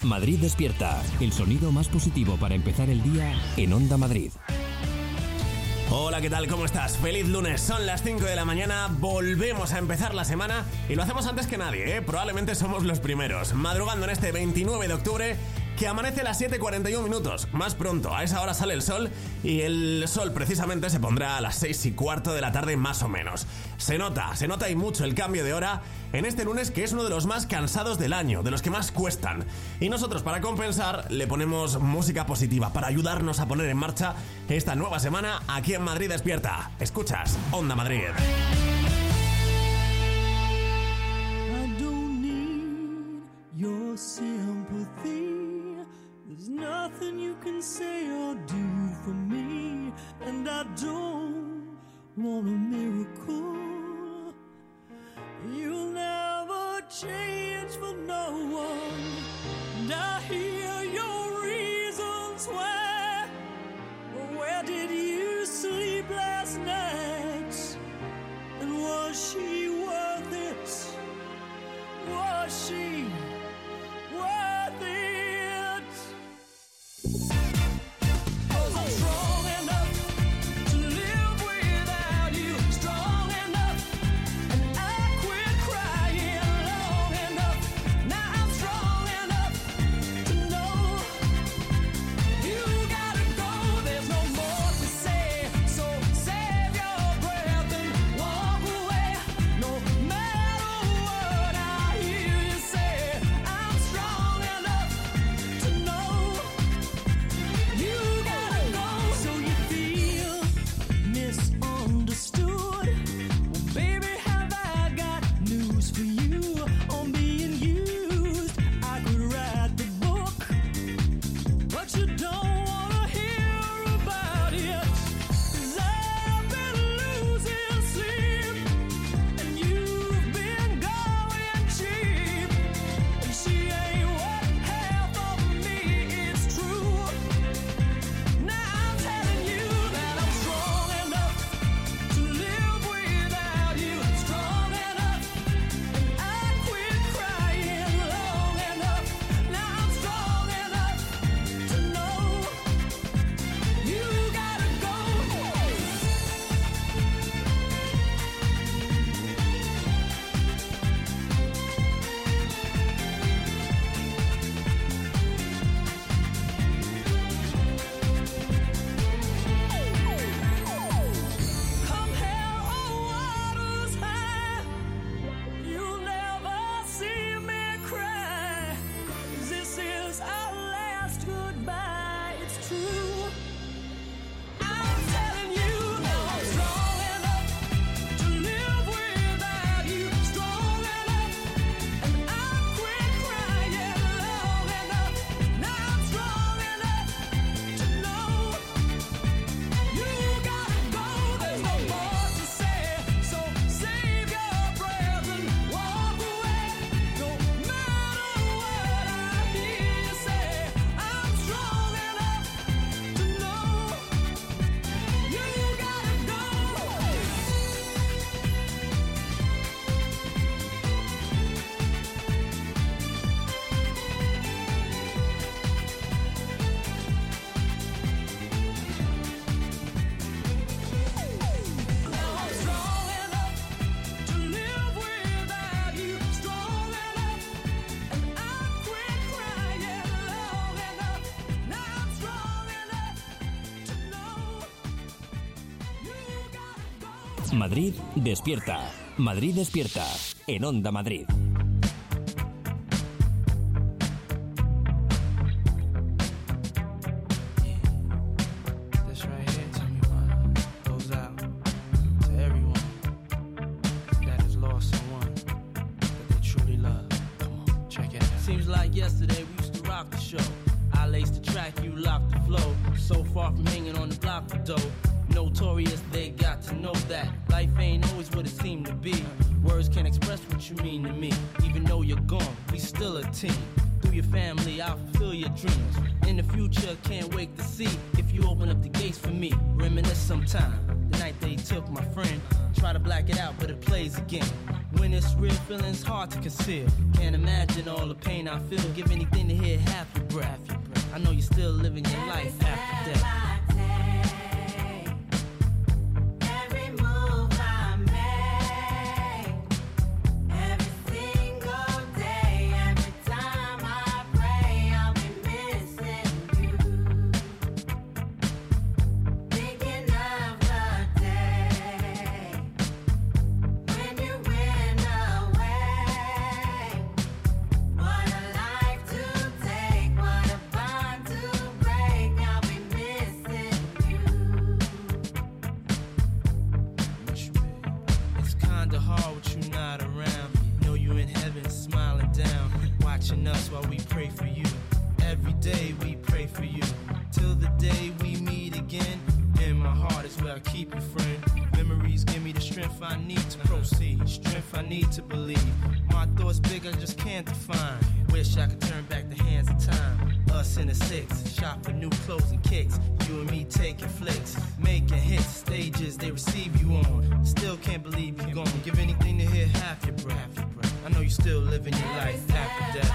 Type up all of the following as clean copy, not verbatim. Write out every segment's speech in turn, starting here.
Madrid despierta, el sonido más positivo para empezar el día en Onda Madrid. Hola, ¿qué tal? ¿Cómo estás? Feliz lunes, son las 5 de la mañana, volvemos a empezar la semana y lo hacemos antes que nadie, ¿eh? Probablemente somos los primeros, madrugando en este 29 de octubre, que amanece a las 7:41 minutos, más pronto, a esa hora sale el sol y el sol precisamente se pondrá a las 6:15 de la tarde más o menos. Se nota y mucho el cambio de hora en este lunes que es uno de los más cansados del año, de los que más cuestan. Y nosotros para compensar le ponemos música positiva para ayudarnos a poner en marcha esta nueva semana aquí en Madrid Despierta. Escuchas Onda Madrid. I don't need your sympathy. There's nothing you can say or do for me, and I don't want a miracle. You'll never change for no one, and I hear your reasons why. But where did you sleep last night? And was she worth it? Was she worth it? Madrid despierta. Madrid despierta en Onda Madrid. When it's real, feeling's hard to conceal. Can't imagine all the pain I feel. Give anything to hear it happen. day we pray for you. Till the day we meet again. In my heart is where I keep you, friend. Memories give me the strength I need to proceed. Strength I need to believe. My thoughts big, I just can't define. Wish I could turn back the hands of time. Us in the six, shop for new clothes and kicks. You and me taking flicks, making hits, stages they receive you on. Still can't believe you're gone. Give anything to hear half your breath. I know you still living your life after death.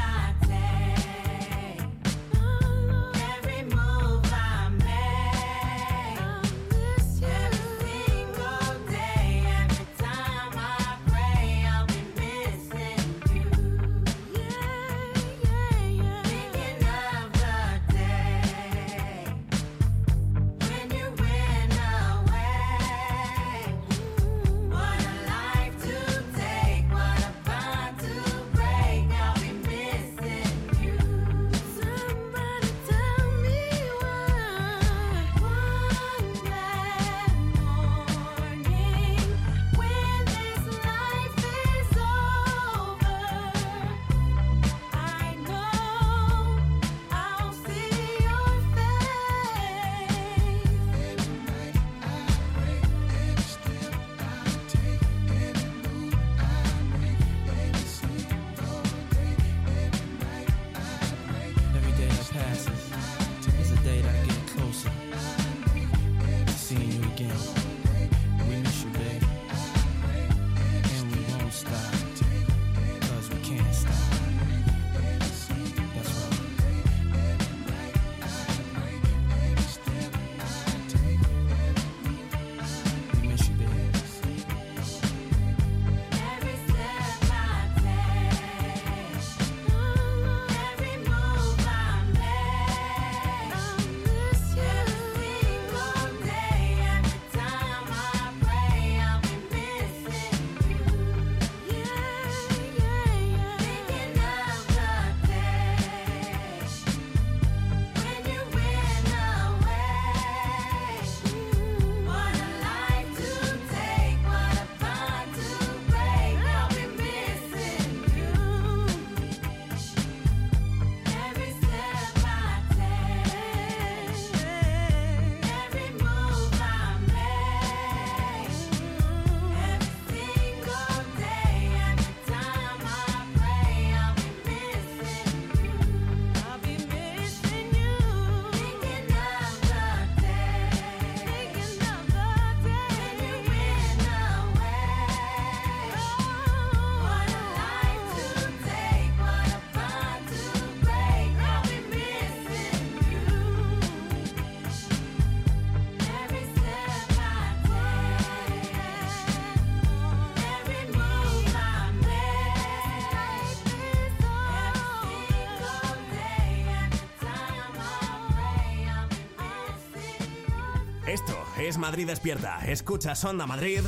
Esto es Madrid Despierta. Escuchas Onda Madrid.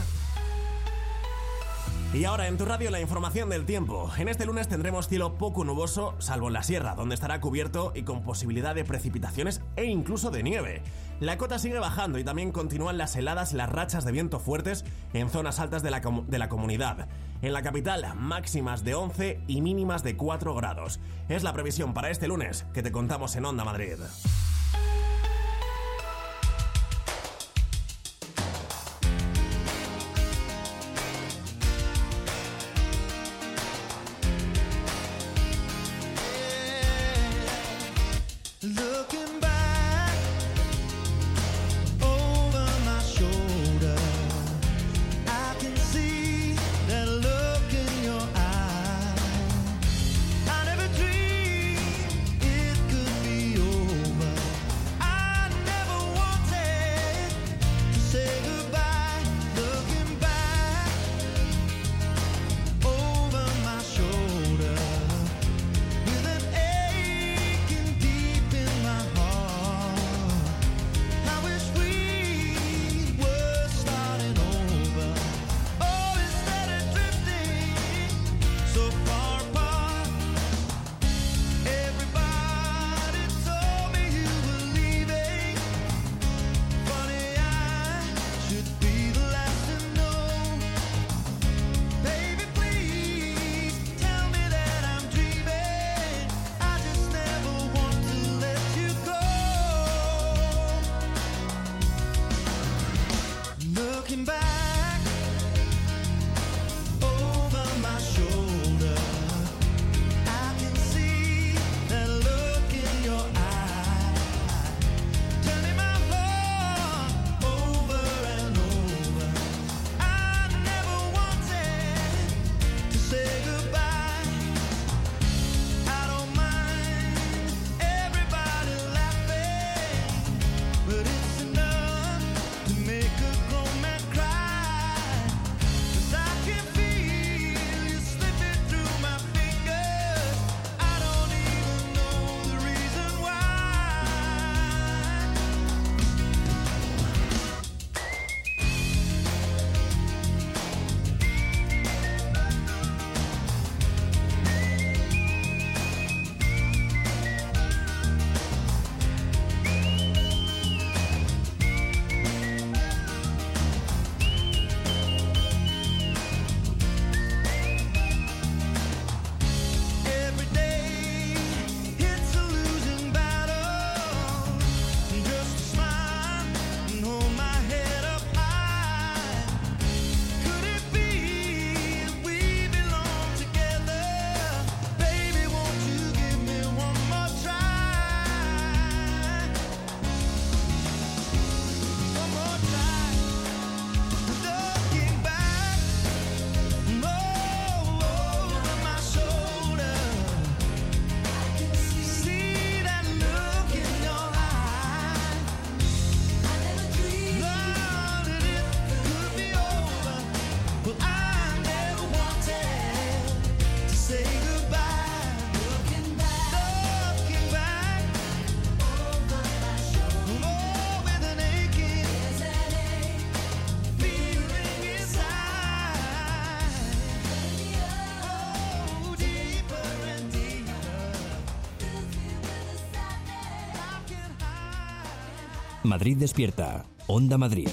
Y ahora en tu radio la información del tiempo. En este lunes tendremos cielo poco nuboso, salvo en la sierra, donde estará cubierto y con posibilidad de precipitaciones e incluso de nieve. La cota sigue bajando y también continúan las heladas y las rachas de viento fuertes en zonas altas de la comunidad. En la capital, máximas de 11 y mínimas de 4 grados. Es la previsión para este lunes que te contamos en Onda Madrid. I never dreamed it could be over. Madrid despierta. Onda Madrid.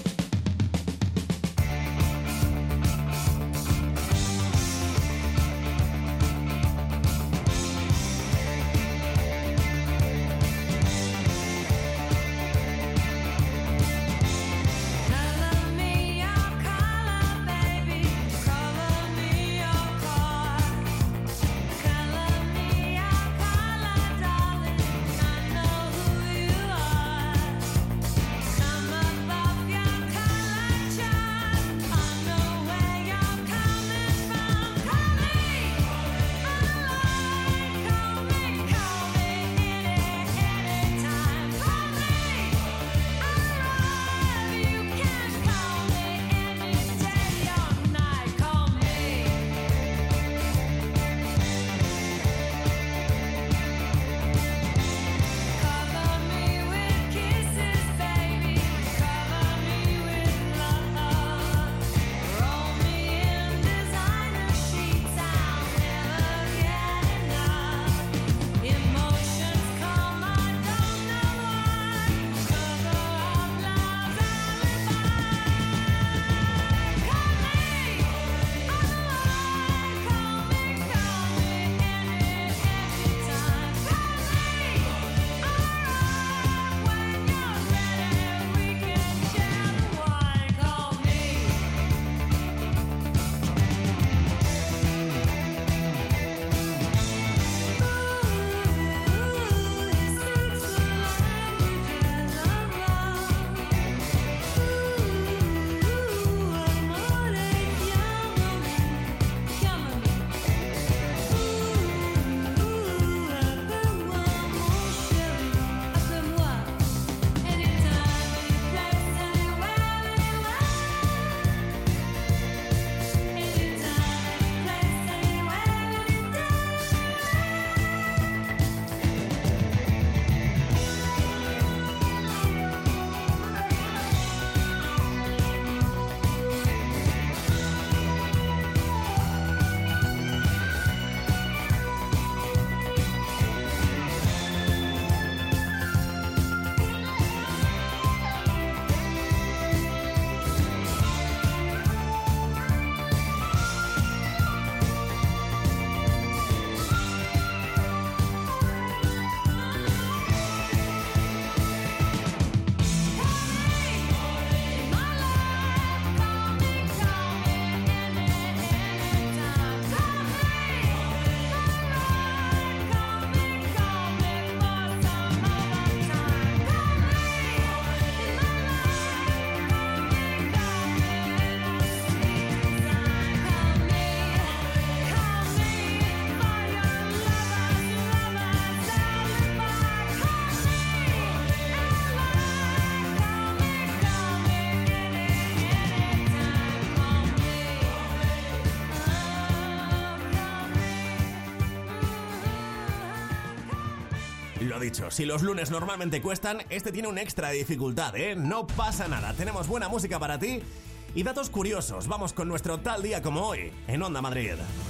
Lo dicho, si los lunes normalmente cuestan, este tiene un extra de dificultad, ¿eh? No pasa nada, tenemos buena música para ti y datos curiosos. Vamos con nuestro tal día como hoy, en Onda Madrid.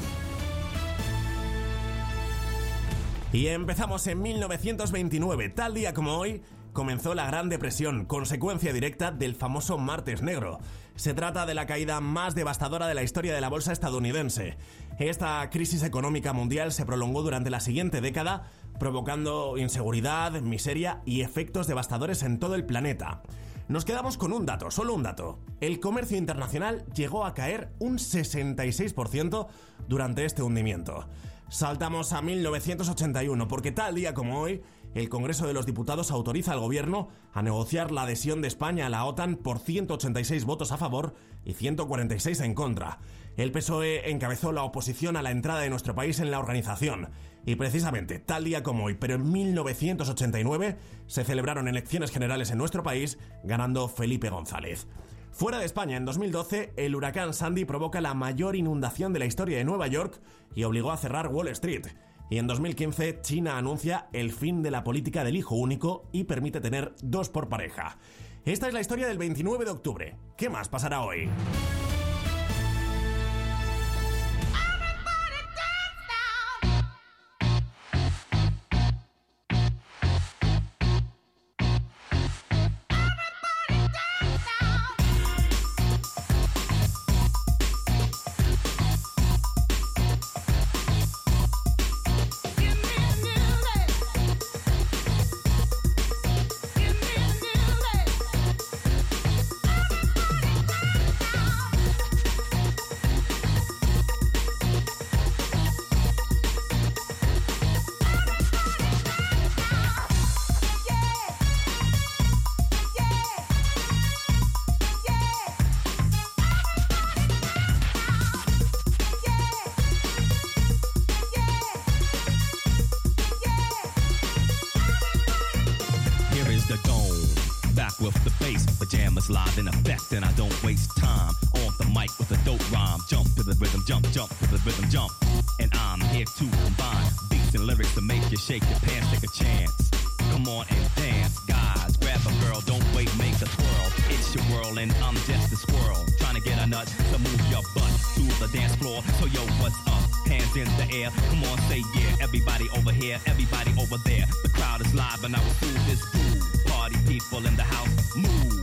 Y empezamos en 1929, tal día como hoy, comenzó la Gran Depresión, consecuencia directa del famoso Martes Negro. Se trata de la caída más devastadora de la historia de la bolsa estadounidense. Esta crisis económica mundial se prolongó durante la siguiente década, provocando inseguridad, miseria y efectos devastadores en todo el planeta. Nos quedamos con un dato, solo un dato. El comercio internacional llegó a caer un 66% durante este hundimiento. Saltamos a 1981, porque tal día como hoy, el Congreso de los Diputados autoriza al gobierno a negociar la adhesión de España a la OTAN por 186 votos a favor y 146 en contra. El PSOE encabezó la oposición a la entrada de nuestro país en la organización. Y precisamente tal día como hoy, pero en 1989, se celebraron elecciones generales en nuestro país, ganando Felipe González. Fuera de España, en 2012, el huracán Sandy provoca la mayor inundación de la historia de Nueva York y obligó a cerrar Wall Street. Y en 2015, China anuncia el fin de la política del hijo único y permite tener 2 por pareja. Esta es la historia del 29 de octubre. ¿Qué más pasará hoy? rock with the bass. Pajamas live in effect, and I don't waste time on the mic with a dope rhyme. Jump to the rhythm, jump, jump to the rhythm, jump. And I'm here to combine beats and lyrics to make you shake your pants, take a chance. Come on and dance, guys. Grab a girl, don't wait, make a twirl. It's your world and I'm just a squirrel. Trying to get a nut to move your butt to the dance floor. So yo, what's up? Hands in the air. Come on, say yeah. Everybody over here, everybody over there. The crowd is live and I will do this groove. Party people in the house, move.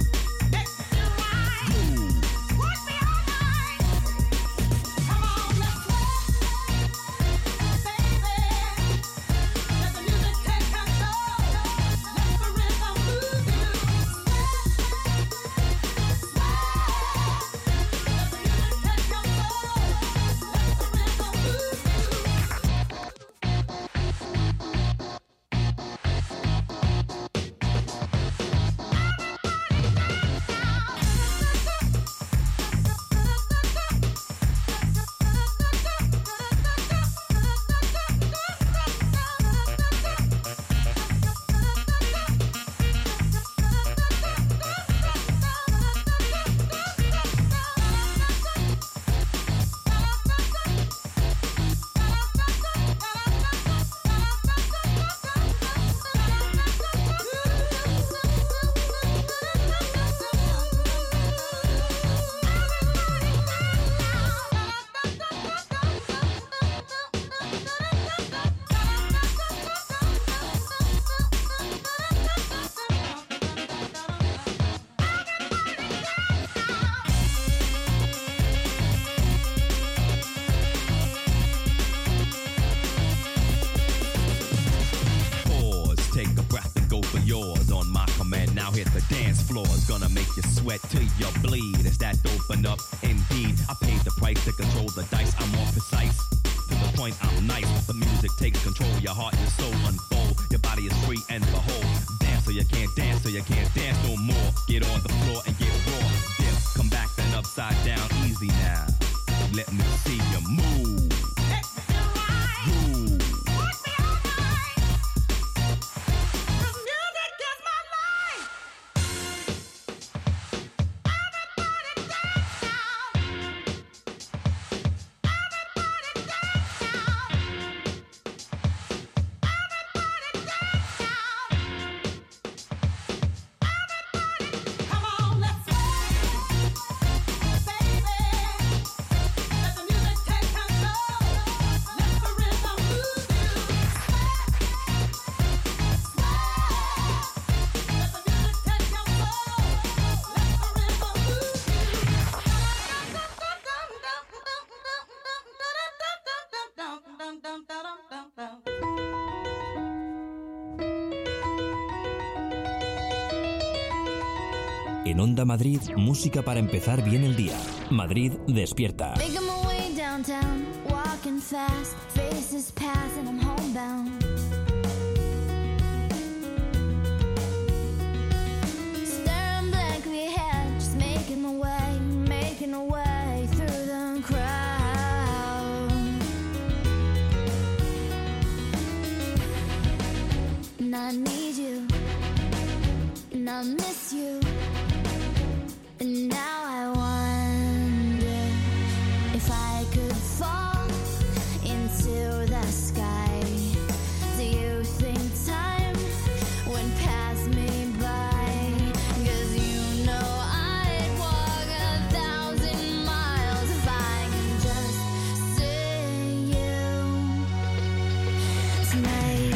Till you bleed, is that open up? Indeed, I paid the price to control the dice. I'm more precise, to the point I'm nice. The music takes control, your heart and soul unfold. Your body is free and behold. Dance so you can't dance, so you can't dance no more. Get on the floor and get raw. Dip, come back then upside down, easy now. Let me see you move. En Onda Madrid, música para empezar bien el día. Madrid despierta. Making my way downtown, walking fast, faces pass and I'm homebound. Staring blankly ahead, just making my way through the crowd. And I need you, and I miss you. And now I wonder if I could fall into the sky. Do you think time would pass me by? 'Cause you know I'd walk 1,000 miles if I could just see you tonight.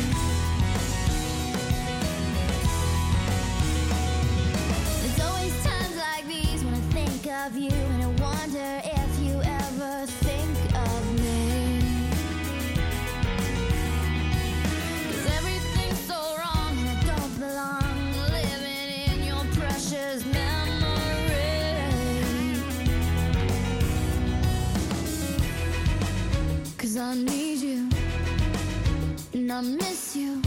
There's always times like these when I think of you, and I wonder if you ever think of me. 'Cause everything's so wrong and I don't belong, living in your precious memory. 'Cause I need you and I miss you.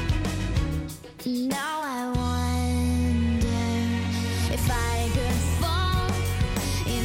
Now I wonder if I could fall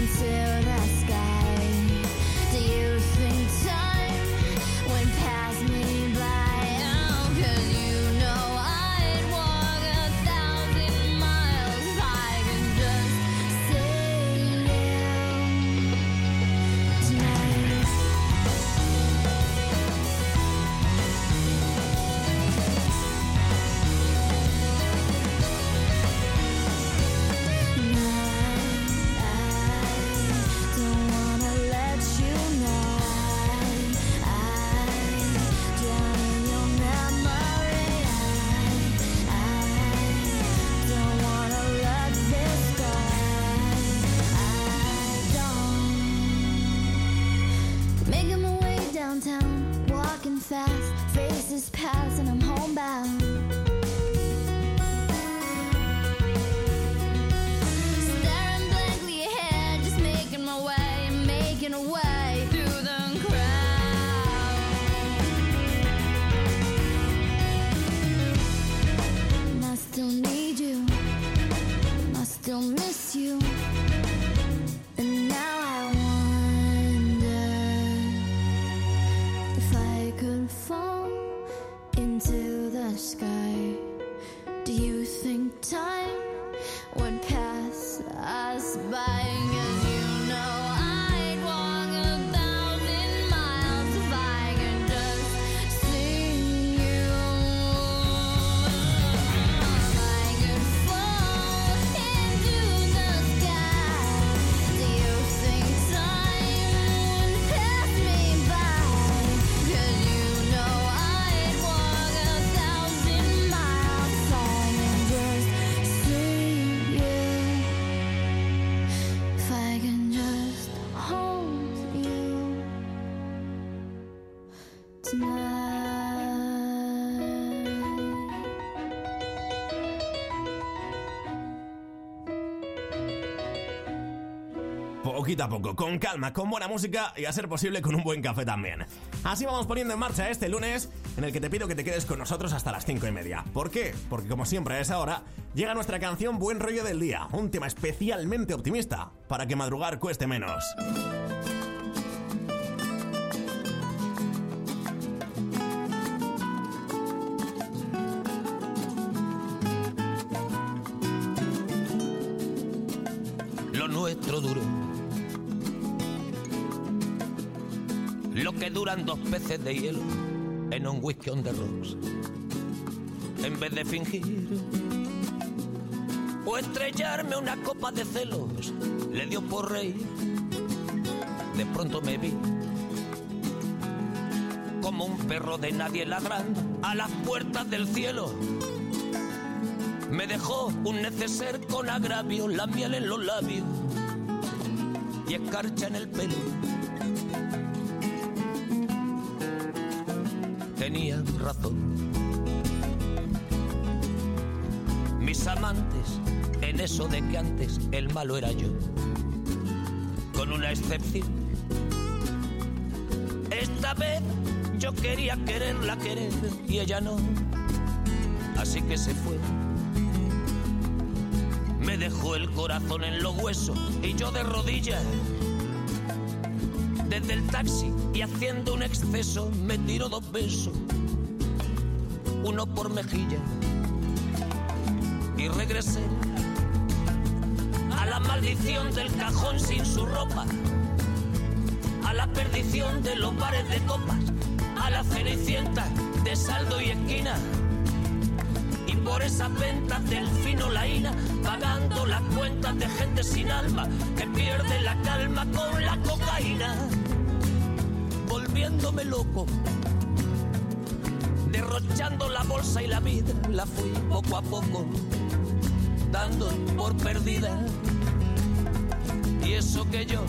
poquito a poco, con calma, con buena música y a ser posible con un buen café también. Así vamos poniendo en marcha este lunes, en el que te pido que te quedes con nosotros hasta las 5:30. ¿Por qué? Porque como siempre a esa hora llega nuestra canción Buen Rollo del Día, un tema especialmente optimista para que madrugar cueste menos. Lo nuestro duró lo que duran 2 peces de hielo en un whisky on the rocks. En vez de fingir o estrellarme una copa de celos, le dio por reír. De pronto me vi como un perro de nadie ladrando a las puertas del cielo. Me dejó un neceser con agravio, la miel en los labios y escarcha en el pelo. Tenía razón. Mis amantes, en eso de que antes el malo era yo, con una excepción. Esta vez yo quería quererla querer y ella no, así que se fue. Me dejó el corazón en los huesos y yo de rodillas. Desde el taxi y haciendo un exceso me tiró 2 besos, uno por mejilla. Y regresé a la maldición del cajón sin su ropa, a la perdición de los bares de copas, a la cenicienta de saldo y esquina. Y por esas ventas del fino laína, pagando las cuentas de gente sin alma que pierde la calma con la cocaína. Volviéndome loco, derrochando la bolsa y la vida, la fui poco a poco dando por perdida. Y eso que yo,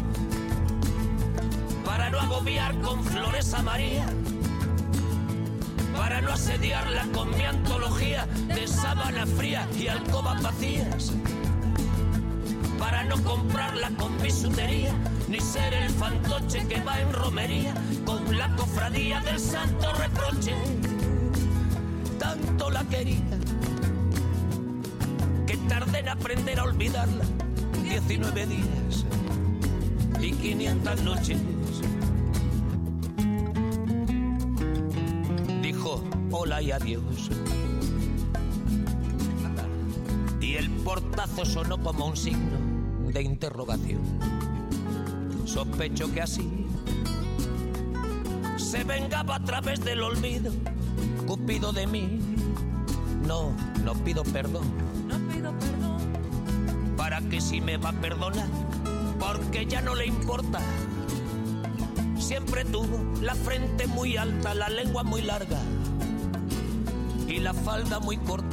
para no agobiar con flores a María, para no asediarla con mi antología de sábana fría y alcobas vacías, para no comprarla con bisutería, ni ser el fantoche que va en romería con la cofradía del santo reproche. Tanto la quería que tardé en aprender a olvidarla 19 días y 500 noches. Dijo hola y adiós, y el portazo sonó como un signo de interrogación. Sospecho que así se vengaba a través del olvido Cupido de mí. No pido perdón, no pido perdón. ¿Para qué si me va a perdonar? Porque ya no le importa. Siempre tuvo la frente muy alta, la lengua muy larga y la falda muy corta.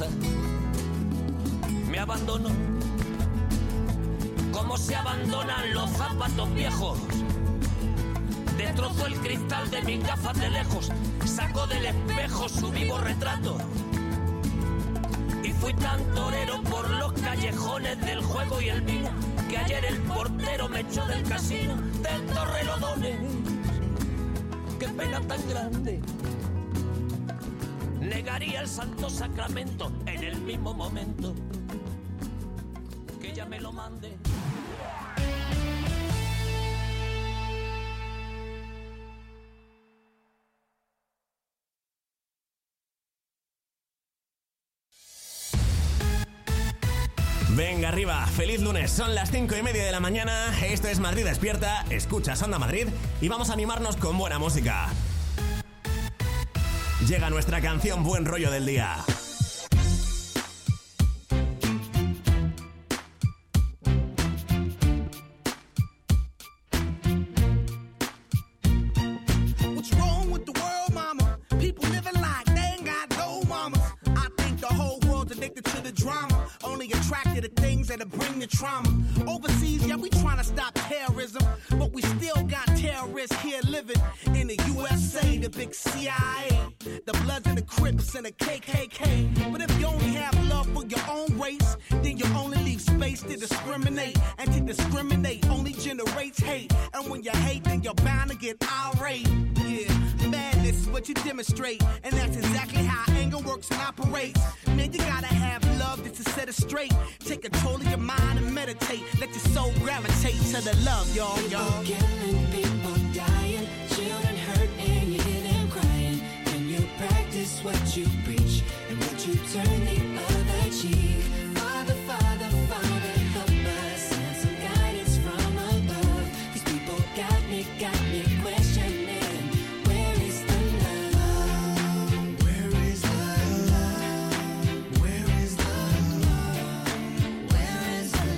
Me abandonó como se abandonan los zapatos viejos. Destrozó el cristal de mis gafas de lejos, sacó del espejo su vivo retrato. Y fui tan torero por los callejones del juego y el vino, que ayer el portero me echó del casino del Torrelodones. Qué pena tan grande. Negaría el santo sacramento en el mismo momento que ella me lo mande. Venga arriba, feliz lunes, son las 5:30 de la mañana, esto es Madrid Despierta, escuchas Onda Madrid y vamos a animarnos con buena música. Llega nuestra canción Buen Rollo del Día. What's wrong with the world, mama? People living like they ain't got no mamas. I think the whole world's addicted to the drama, only attracted to things that'll bring the trauma. Overseas, yeah, we trying to stop terrorism, but we still got terrorists here living in the USA, the big CIA, the Bloods and the Crips and the KKK. But if you only have love for your own race, then you only leave space to discriminate, and to discriminate only generates generates hate. And when you hate, then you're bound to get irate. Yeah, madness is what you demonstrate. And that's exactly how anger works and operates. Man, you gotta have love just to set it straight. Take control of your mind and meditate. Let your soul gravitate to the love, y'all. People killing, people dying, children hurt and you hear them crying. Can you practice what you preach and would you turn the other cheek? Father, Father, Father, help us. Send some guidance from above. These people got me questioning. Where is the love? Where is the love? Where is the love? Where is the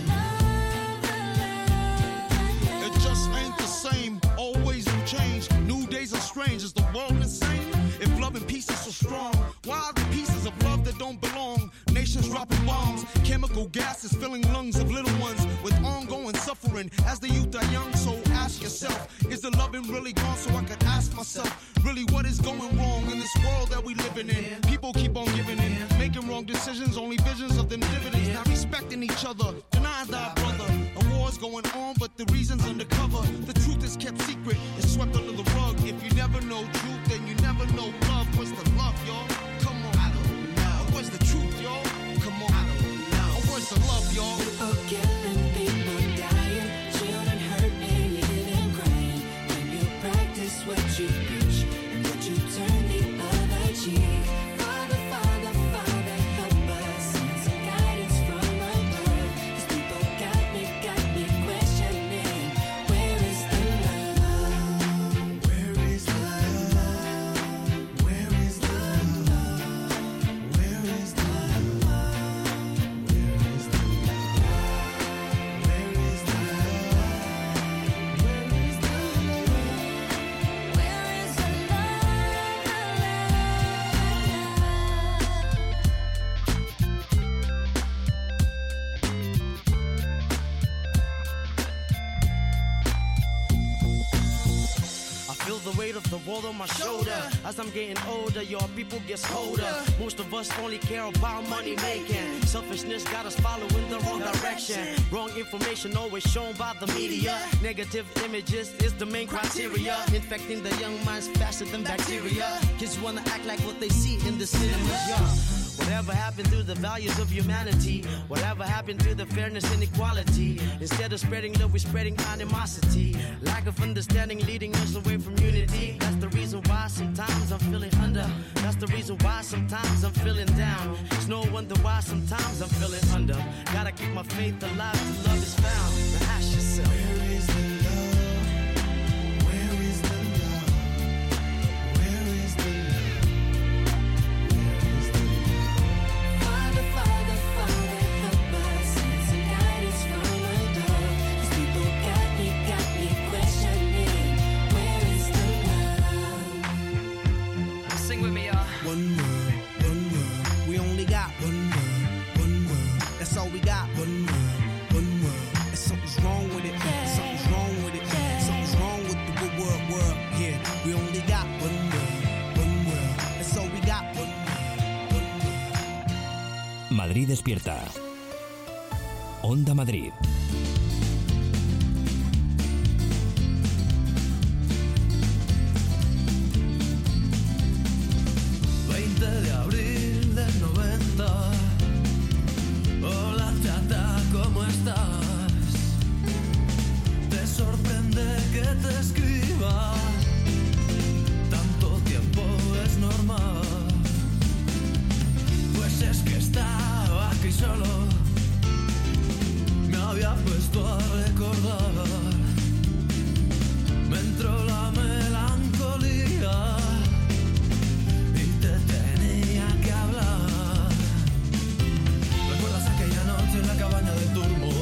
love? It just ain't the same. Always new change. New days are strange. Is the world insane? If love and peace is so strong, why are the pieces of love that don't belong? Nations dropping bombs, chemical gases filling lungs of little ones with ongoing suffering. As the youth are young, so ask yourself, is the loving really gone? So I could ask myself, really what is going wrong in this world that we living in? People keep on giving in, making wrong decisions, only visions of them dividends. Not respecting each other, denying thy brother. A war's going on, but the reason's undercover. The truth is kept secret, it's swept under the rug. If you never know truth, then you never know love. What's the love, y'all? Come on. I don't know. Where's the truth, y'all? Come on. I don't know. Where's the love, y'all? People killing, people dying, children hurt and you hear them crying. When you practice what you preach and would you turn the other cheek? Father, Father, Father, help us. Send some guidance from above. These people got me questioning. Where is the love? Where is the love? Where is the love? Where is the love? Where is the love? Where is the love? Where is the love? Where is the I feel the weight of the world on my shoulder. As I'm getting older, your people get colder. Most of us only care about money making. Selfishness got us following the wrong direction. Wrong information always shown by the media. Negative images is the main criteria. Infecting the young minds faster than bacteria. Kids wanna act like what they see in the cinemas, yeah. Whatever happened to the values of humanity? Whatever happened to the fairness and equality? Instead of spreading love, we're spreading animosity. Lack of understanding leading us away from unity. That's the reason why sometimes I'm feeling under. That's the reason why sometimes I'm feeling down. It's no wonder why sometimes I'm feeling under. Gotta keep my faith alive till love is found. Now ask yourself, where is the love? Where is the love? Where is the love? Father, Father, Father, help us. Send some guidance from above. These people got me questioning. Where is the love? Sing with me, y'all. One world, we only got one world, that's all we got. One world, and something's wrong with it, something's wrong with it, something's wrong with the good world, yeah. We only got one world, that's all we got. One world. Madrid despierta. Onda Madrid. De abril del 90. Hola chata, ¿cómo estás? Te sorprende que te escriba. Tanto tiempo es normal. Pues es que estaba aquí solo. Me había puesto a recordar. Me entró la melancolía. En la cabaña del turbo,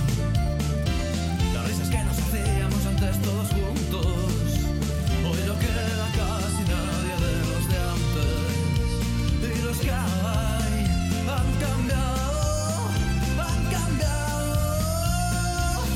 las risas que nos hacíamos antes todos juntos. Hoy no queda casi nadie de los de antes. Y los que hay han cambiado, han cambiado.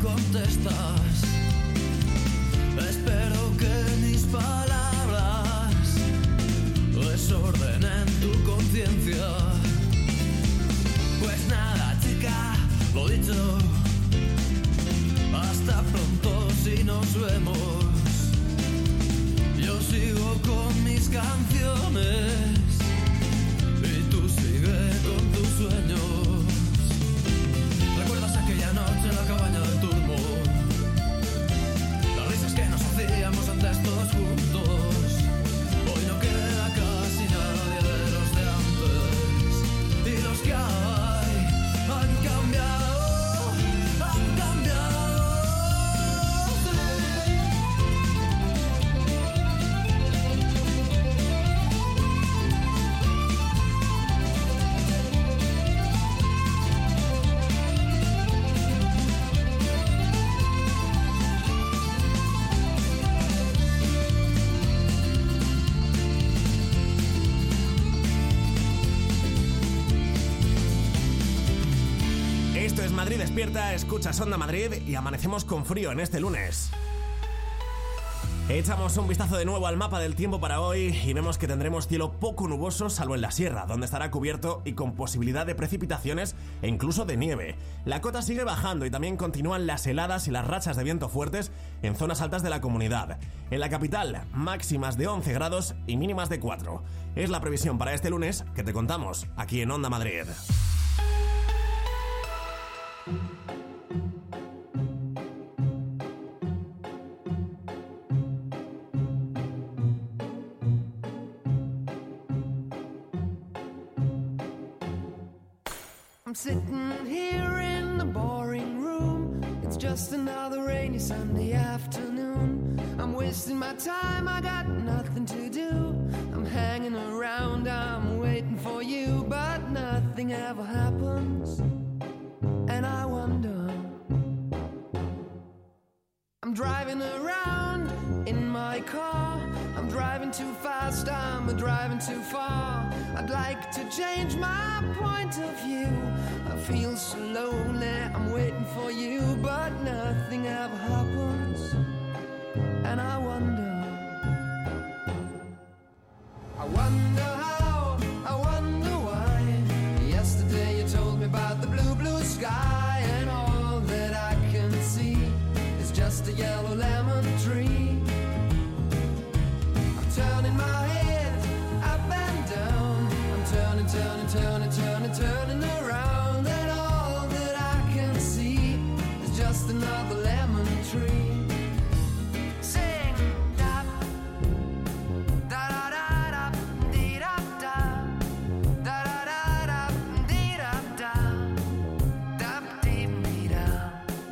contestas. Espero que mis palabras desordenen tu conciencia. Pues nada, chica, lo dicho. Hasta pronto si nos vemos. Yo sigo con mis canciones y tú sigue con tus sueños. ¿Recuerdas aquella noche en la cabaña del turbo? Las risas que nos hacíamos antes todos juntos. Hoy no queda casi nadie de los de antes. Y los que hay han cambiado, han cambiado. Esto es Madrid Despierta, escuchas Onda Madrid y amanecemos con frío en este lunes. Echamos un vistazo de nuevo al mapa del tiempo para hoy y vemos que tendremos cielo poco nuboso salvo en la sierra, donde estará cubierto y con posibilidad de precipitaciones e incluso de nieve. La cota sigue bajando y también continúan las heladas y las rachas de viento fuertes en zonas altas de la comunidad. En la capital, máximas de 11 grados y mínimas de 4. Es la previsión para este lunes que te contamos aquí en Onda Madrid. I'm sitting here in the boring room. It's just another rainy Sunday afternoon. I'm wasting my time, I got nothing to do. I'm hanging around, I'm waiting for you, but nothing ever happens. And I wonder, I'm driving around in my car. I'm driving too fast, I'm driving too far. I'd like to change my point of view. I feel so lonely, I'm waiting for you, but nothing ever happens. And I wonder how, I wonder why. Yesterday you told me about the blue, blue sky, and all that I can see is just a yellow lemon tree. I'm turning my head up and down. I'm turning, turning, turning, turning, turning around, and all that I can see is just another lemon tree. Sing da da da da da dee da da da da da da dee da da da dee dee da.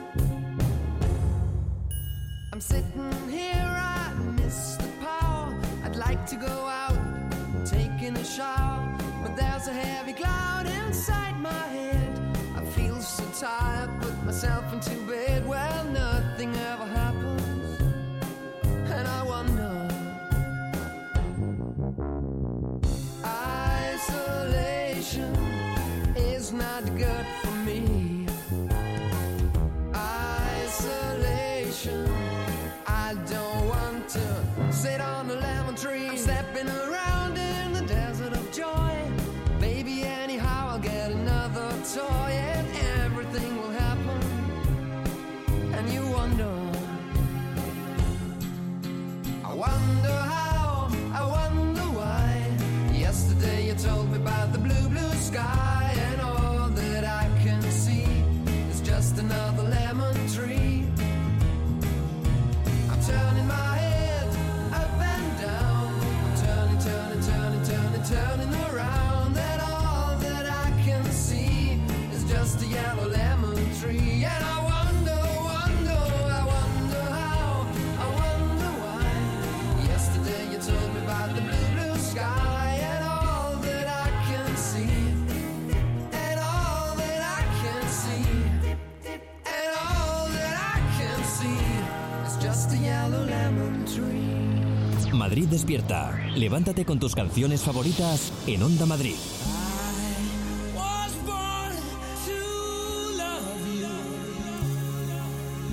I'm sitting here, I miss the power. I'd like to go out, taking a shower, but there's a heavy cloud inside my head. I feel so tired, put myself into bed. Well, nothing ever happens, and I wonder. Isolation is not good for me. Isolation, I don't want to sit on a lemon tree. I'm stepping around in the desert of joy. Maybe anyhow I'll get another toy, and everything will happen. And you wonder, I wonder how, I wonder why. Yesterday you told me about the blue, blue sky, and all that I can see is just another lemon tree. I'm turning my head up and down. I'm turning, turning, turning, turning, turning around, and all that I can see is just a yellow lemon tree. And I wonder, wonder, I wonder how, I wonder why. Yesterday you told me about the blue, blue sky, and all that I can see, and all that I can see, and all that I can see is just a yellow lemon tree. Madrid Despierta. Levántate con tus canciones favoritas en Onda Madrid. Was born to love you.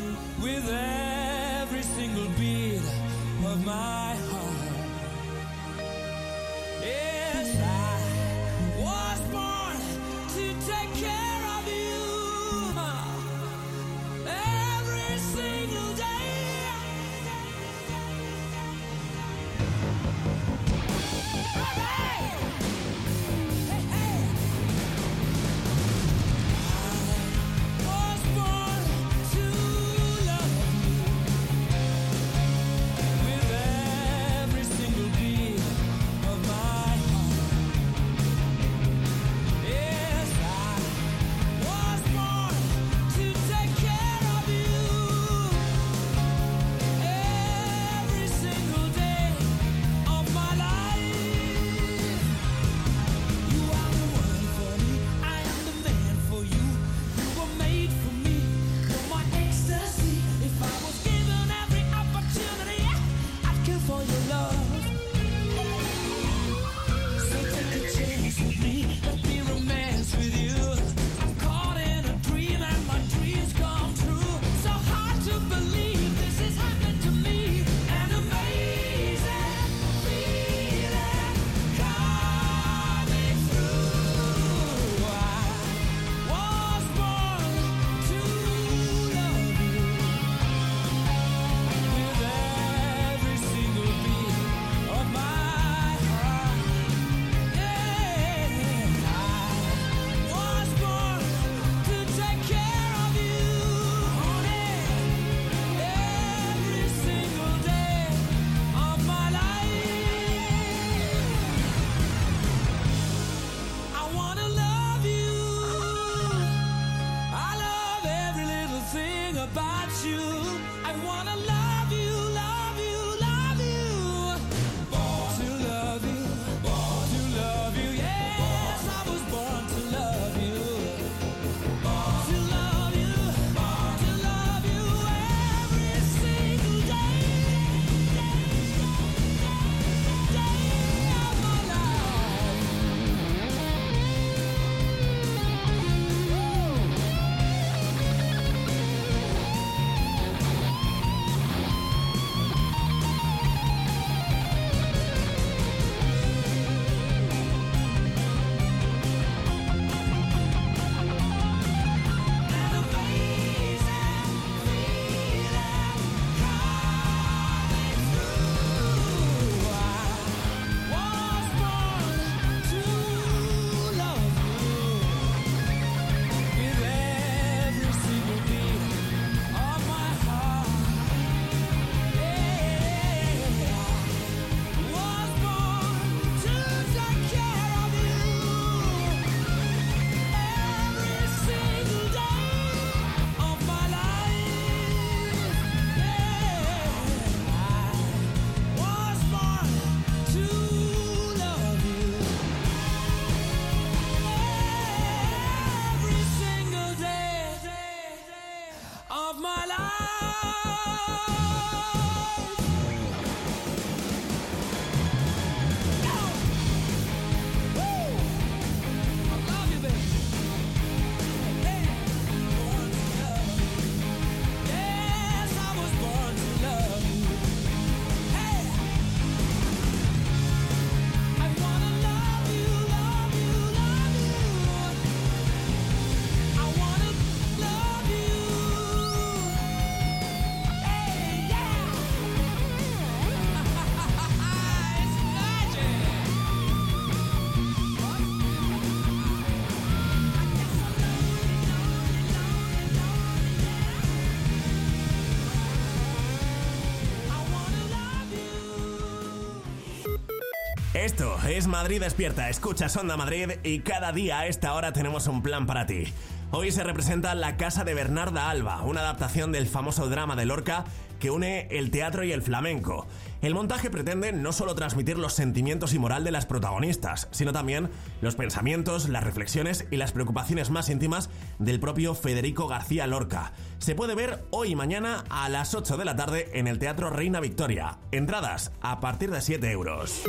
Esto es Madrid Despierta, escuchas Onda Madrid y cada día a esta hora tenemos un plan para ti. Hoy se representa La Casa de Bernarda Alba, una adaptación del famoso drama de Lorca que une el teatro y el flamenco. El montaje pretende no solo transmitir los sentimientos y moral de las protagonistas, sino también los pensamientos, las reflexiones y las preocupaciones más íntimas del propio Federico García Lorca. Se puede ver hoy y mañana a las 8 de la tarde en el Teatro Reina Victoria. Entradas a partir de 7 euros.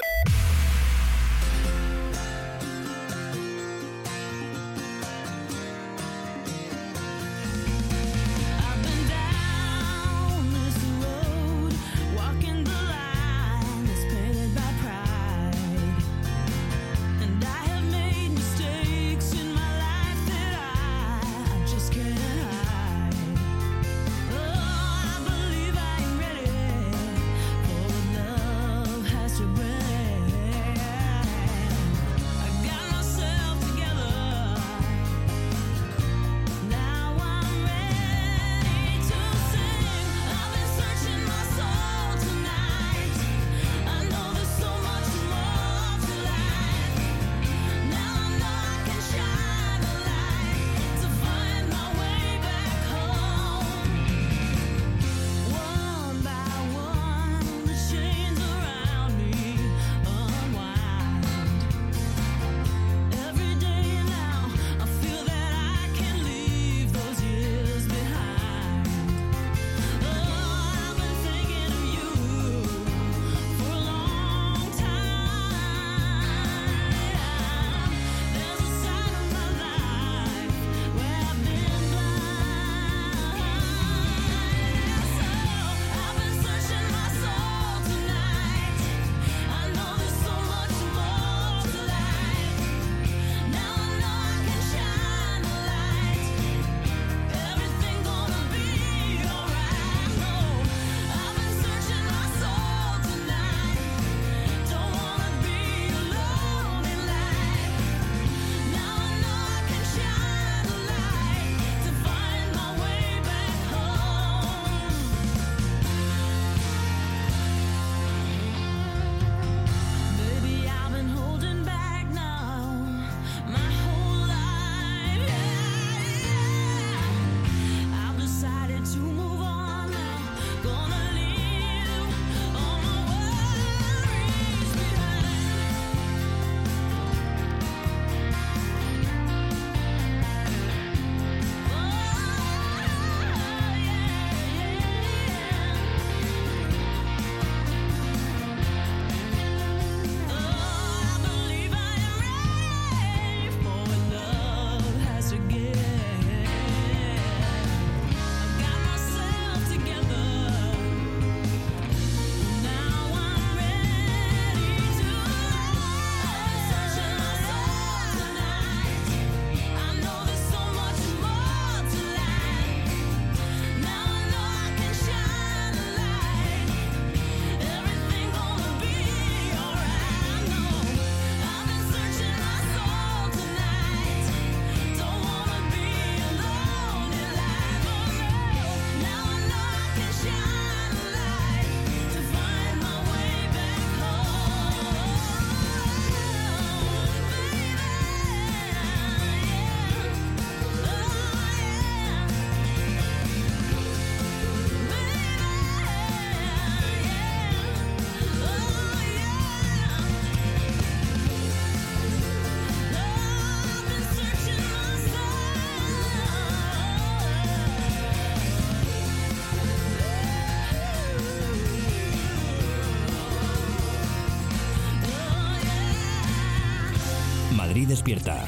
Madrid Despierta.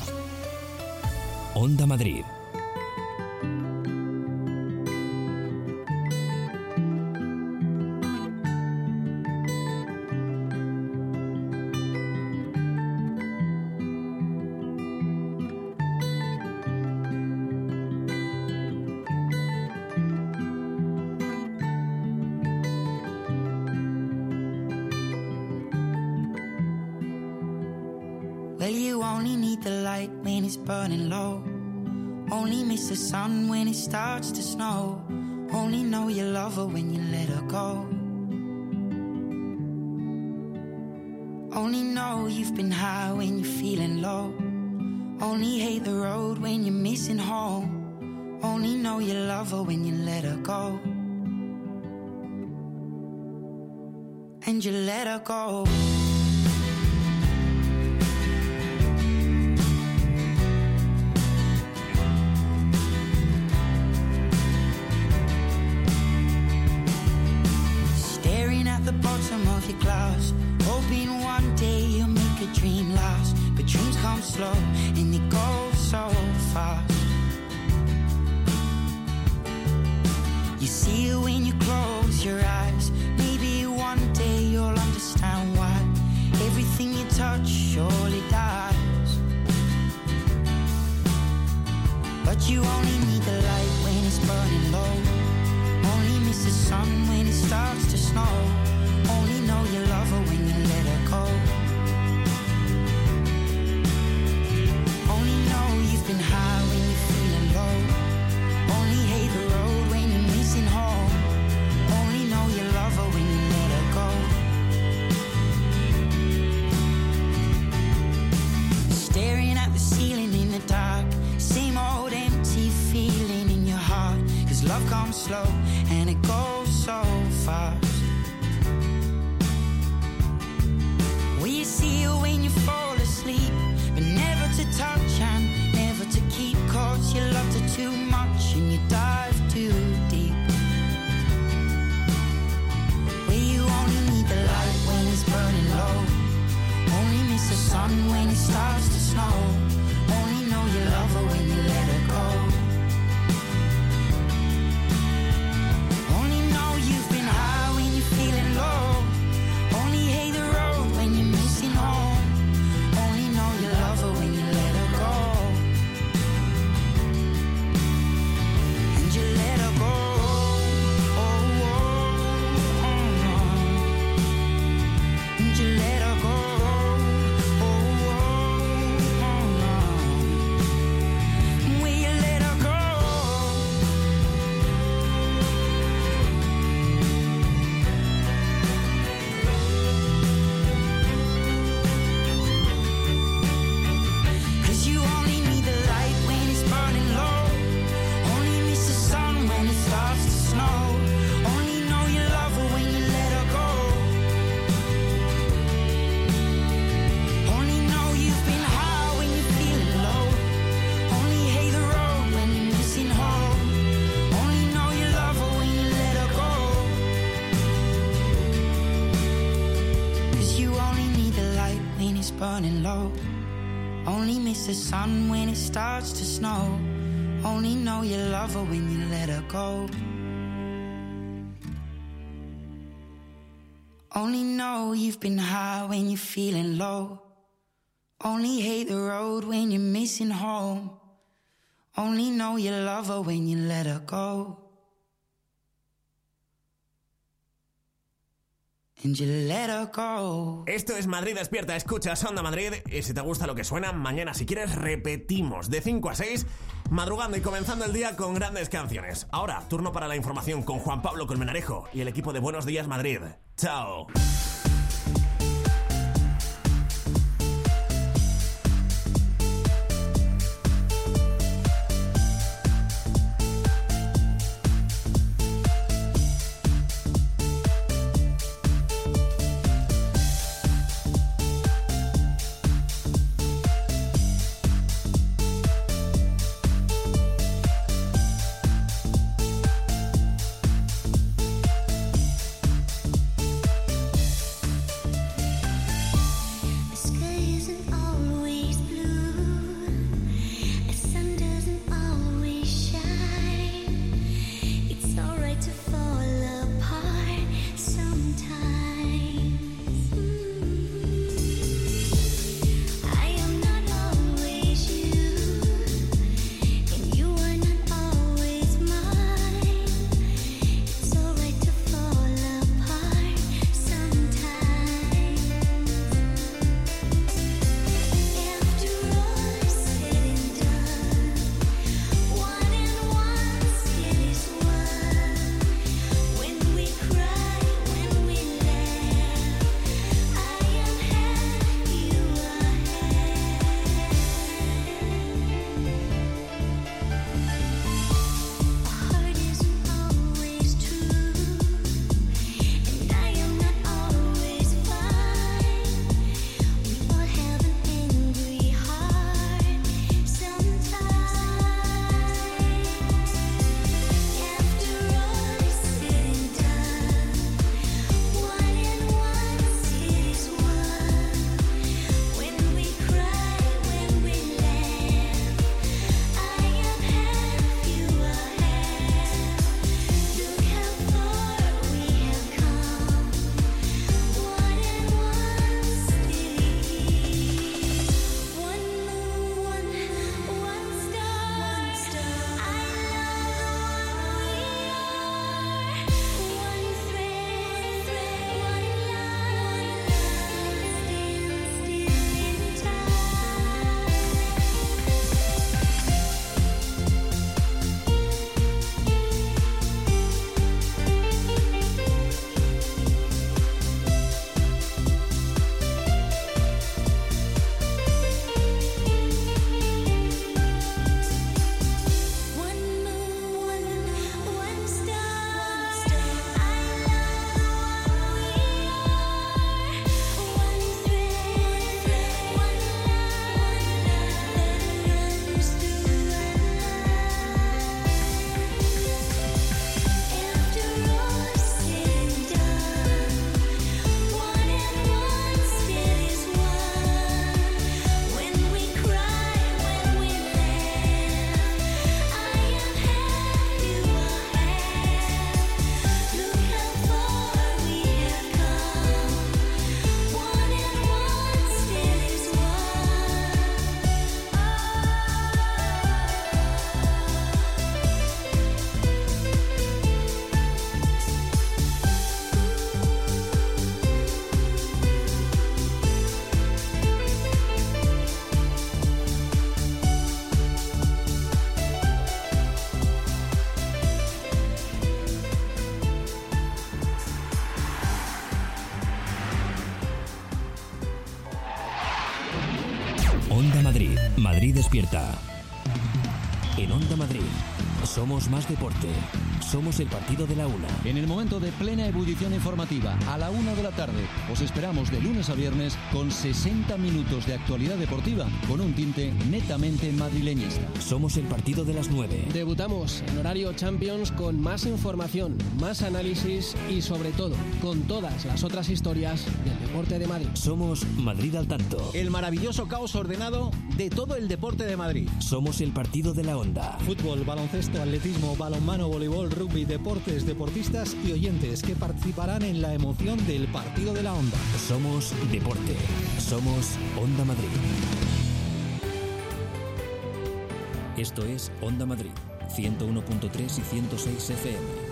Onda Madrid. Well, you only need the light when it's burning low. Only miss the sun when it starts to snow. Only know you love her when you let her go. Only know you've been high when you're feeling low. Only hate the road when you're missing home. Only know you love her when you let her go. And you let her go. Staring at the bottom of your glass, hoping one day you'll make a dream last. But dreams come slow and they go so fast. You see it when you close your eyes. Maybe one day you'll understand why everything you touch surely dies. But you only need the light when it's burning low. Only miss the sun when it starts to snow. Only know you love her when you let her go. Only know you've been high when you're feeling low. Only hate the road when you're missing home. Only know you love her when you let her go. Staring at the ceiling in the dark, same old empty feeling in your heart. 'Cause love comes slow and it goes so fast. Will you see her when you fall asleep, but never to touch and never to keep? 'Cause you loved her too much and you dive too deep. Where you only need the light when it's burning low. Only miss the sun when it starts to snow. Only know you love her when you let her go. Only know you've been high when you're feeling low. Only hate the road when you're missing home. Only know you love her when you let her go. And you let her go. Oh, oh, oh, oh. And you let her go. Oh, oh, oh, oh. Will you let her go? Cause you only need the light when it's burning low. Only miss the sun when it starts to snow. Only know you love her when you let her go. Only know you've been high when you're feeling low. Only hate the road when you're missing home. Only know you love her when you let her go. 'Cause you only need the light when it's burning low. Only miss the sun when it starts to snow. Only know you love her when you let her go. Only know you've been high when you're feeling low. Only hate the road when you're missing home. Only know you love her when you let her go. And you let her go. Esto es Madrid Despierta, escuchas Onda Madrid. Y si te gusta lo que suena, mañana si quieres repetimos de 5 a 6, madrugando y comenzando el día con grandes canciones. Ahora, turno para la información con Juan Pablo Colmenarejo y el equipo de Buenos Días Madrid. ¡Chao! Madrid despierta. En Onda Madrid, somos más deporte. Somos el partido de la una. En el momento de plena ebullición informativa, a la 1 de la tarde, os esperamos de lunes a viernes con 60 minutos de actualidad deportiva con un tinte netamente madrileñista. Somos el partido de las 9. Debutamos en horario Champions con más información, más análisis y sobre todo con todas las otras historias del deporte de Madrid. Somos Madrid al tanto. El maravilloso caos ordenado de todo el deporte de Madrid. Somos el partido de la onda. Fútbol, baloncesto, atletismo, balonmano, voleibol, rugby, deportes, deportistas y oyentes que participarán en la emoción del partido de la onda. Somos deporte. Somos Onda Madrid. Esto es Onda Madrid, 101.3 y 106 FM.